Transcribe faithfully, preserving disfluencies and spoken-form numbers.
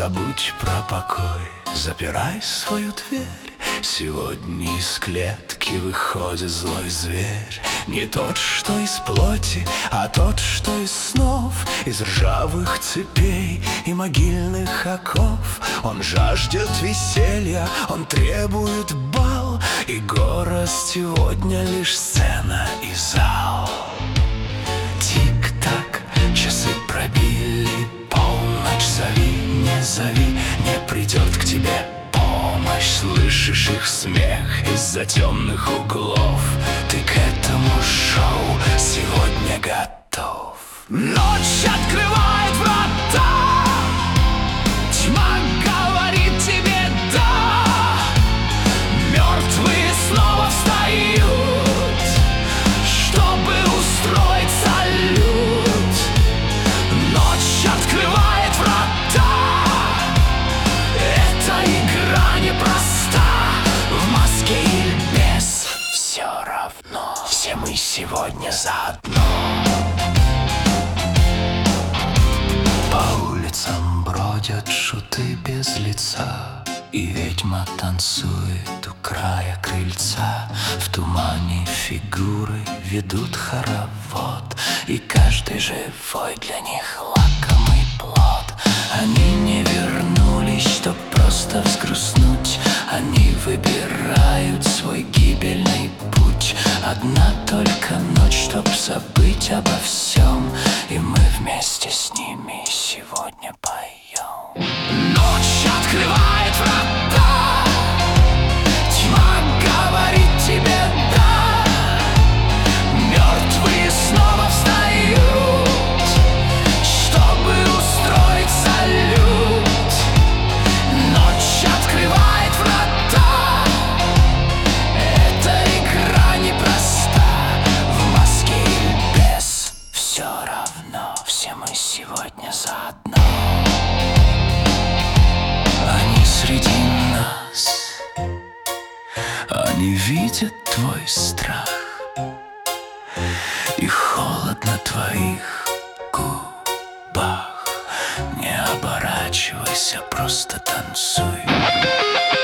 Забудь про покой, запирай свою дверь. Сегодня из клетки выходит злой зверь. Не тот, что из плоти, а тот, что из снов, из ржавых цепей и могильных оков. Он жаждет веселья, он требует бал, и город сегодня лишь сцена и зал. Тик-так, часы пробили полночь. Зови, не зови, не придет к тебе помощь. Слышишь их смех из-за темных углов. Ты к этому шоу сегодня готов. Ночь открывает врата, тьма говорит тебе да. Мертвые снова встают, чтобы устроить салют. Ночь открывает врата, эта игра непроста. В маске или без, все равно, все мы сегодня заодно. По улицам бродят шуты без лица, и ведьма танцует у края крыльца. В тумане фигуры ведут хоровод, и каждый живой для них лакомый плод. Они не вернулись, чтоб просто взгрустнуть. Они выбирают свой гибельный путь. Одна только ночь, чтоб забыть обо всем, и мы вместе с ними сегодня поем. Ночь открывает врата, тьма говорит тебе да. Мертвые снова встают, чтобы устроить салют. Ночь открывает врата, эта игра непроста. В маске или без, все равно, все мы сегодня заодно. Они среди нас, они видят твой страх и холод на твоих губах. Не оборачивайся, просто танцуй.